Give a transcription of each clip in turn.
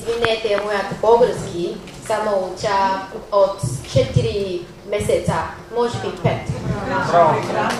Извинете, моят български само уча от 4 месеца, може би 5. Браво!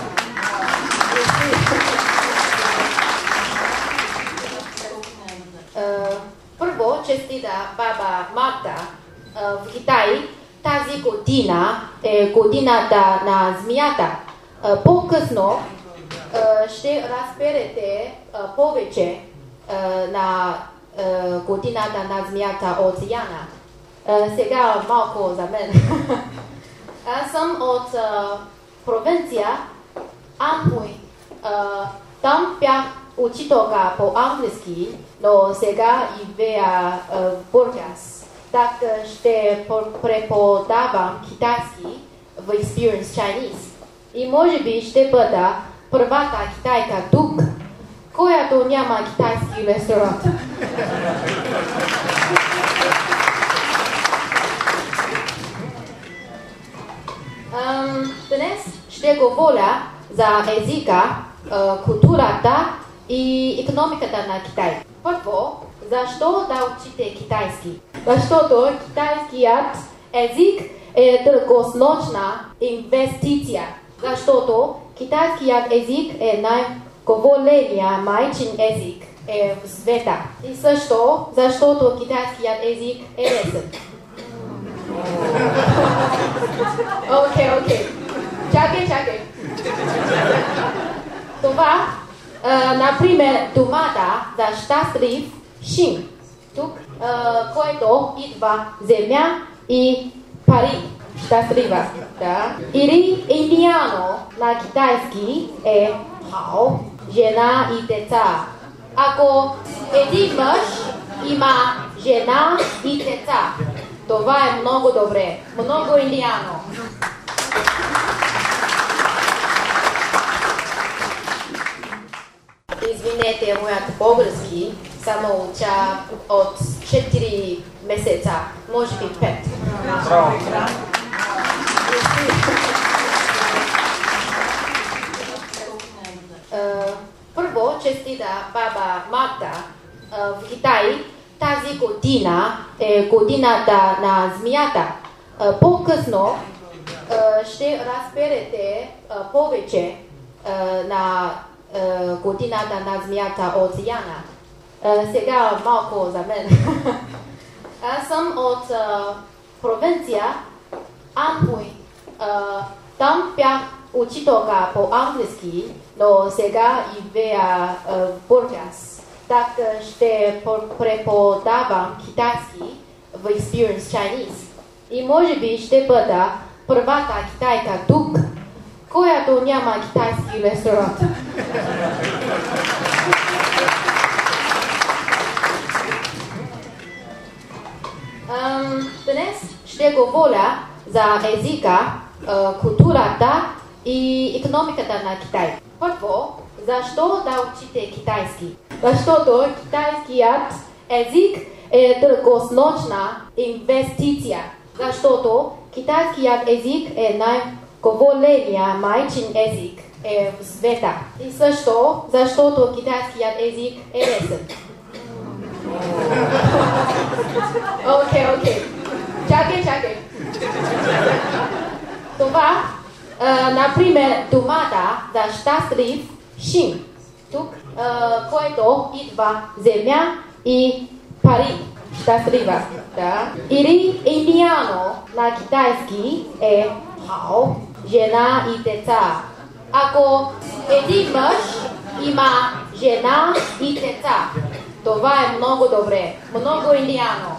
Първо, честита баба Марта. В Китай тази година е годината на змията. По-късно ще разберете повече на годината на змията от Яна. Сега малко за мен. Аз съм от провинция Анhui. Там бях учителка по английски, но сега живея в Бургас. Так ще преподавам китайски в Experience Chinese. И може би ще бъда първата китайка тук, която няма китайски ресторант. Днес ще говоря за езика, културата и икономиката на Китай. Първо, защо да учите китайски? Защото китайският език е дългосрочна инвестиция. Защото китайският език е най-говорения майчин език в света. И също, защото китайският език е лесен. Окей. Чакай. Това, например, думата за щастлив шин. Тук, който идва земя и пари. Щастлива. Да. Или индиано на китайски е хао, жена и деца. Ако един мъж има жена и деца, това е много добре. Много индиано. Извинете, моят български само уча от 4 месеца, може би 5. Браво! Първо, честита баба Марта. В Китай тази година е годината на змията. По-късно ще разберете повече на годината на змията от Яна. Сега малко за мен. Аз съм от провинция Анhui. Там бях учителка по английски, но сега живея в Бургас. Так ще преподавам китайски в Experience Chinese. И може би ще бъда първата китайка тук, която няма китайски ресторант. Днес ще говоря за езика, културата и икономиката на Китай. Първо, защо да учите китайски? Защото китайският език е дългосрочна инвестиция. Защото китайският език е най-говорения майчин език в света. И също, защото китайският език е лесен. Окей. Чакай. Това, например, думата за щастлив шин. Тук, който идва земя и пари. Щастлива. Да. Или индиано на китайски е хао, жена и деца. Ако един мъж има жена и деца, това е много добре. Много индиано.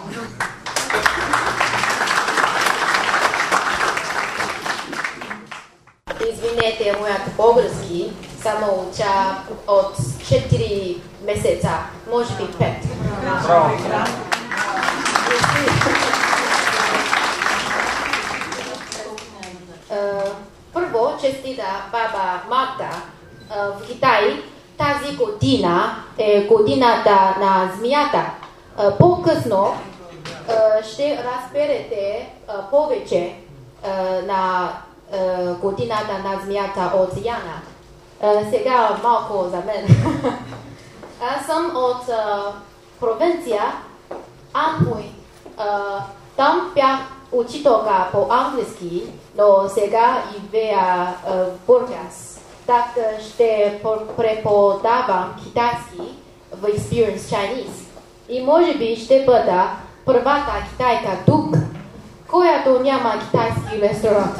Извинете, моят български само уча от 4 месеца, може би 5. Браво! Първо, честита баба Марта. В Китай тази година е годината на змията. По-късно ще разберете повече на годината на змията от Яна. Сега малко за мен. Аз съм от провинция Анhui. Там бях учителка по-английски, но сега живея в Бургас. Так ще преподавам китайски в Experience Chinese. И може би ще бъда първата китайка тук, която няма китайски ресторант.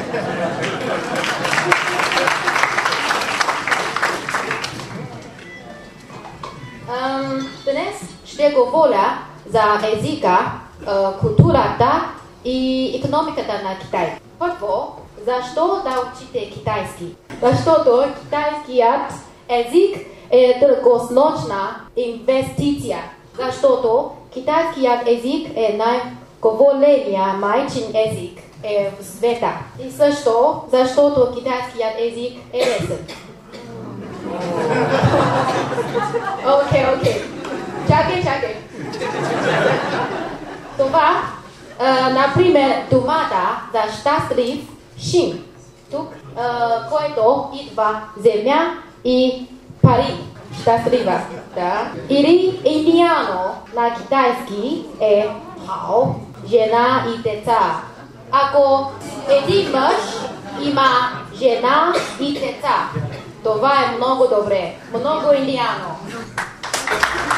Днес ще говоря за езика, културата и икономиката на Китай. Първо, защо да учите китайски? Защото китайският език е дългосрочна инвестиция. Защото китайският език е най-говорения майчин език в света. И също, защото китайският език е лесен. Окей. Чакай. Това, например, думата за щастлив шин. Тук, който идва земя и пари. Щастлива. Да. Или индиано на китайски е хао, жена и деца. Ако един мъж има жена и деца, това е много добре. Много индиано.